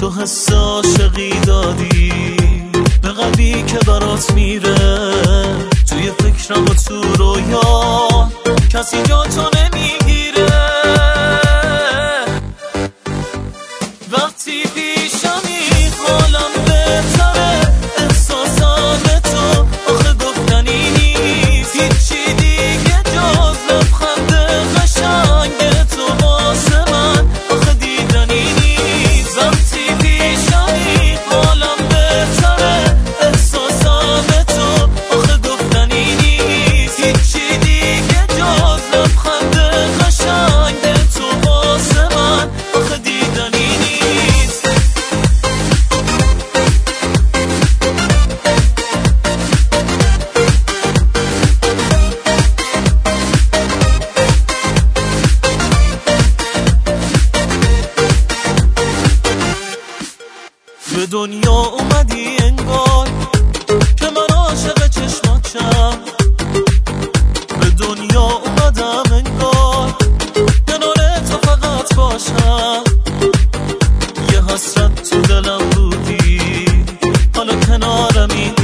تو حس عاشقی دادی به قلبی که برات میره، توی فکرم و تو رویا کسی جا تو نمیگیره. وقتی پیشمی حالم بهتره، احساسم تو آخه گفتنی نیست، هیچی دیگه جز لبخند قشنگ تو واسه من آخه دیدنی نیست. وقتی پیشمی حالم بهتره، احساسم تو آخه گفتنی نیست، هیچی دیگه جز لبخند قشنگ تو واسه من آخه دیدنی نیست. به دنیا اومدی انگار که من عاشق چشماتم، به دنیا اومدم انگار کنار تو فقط باشم. یه حسرت تو دلم بودی حالا کنارمی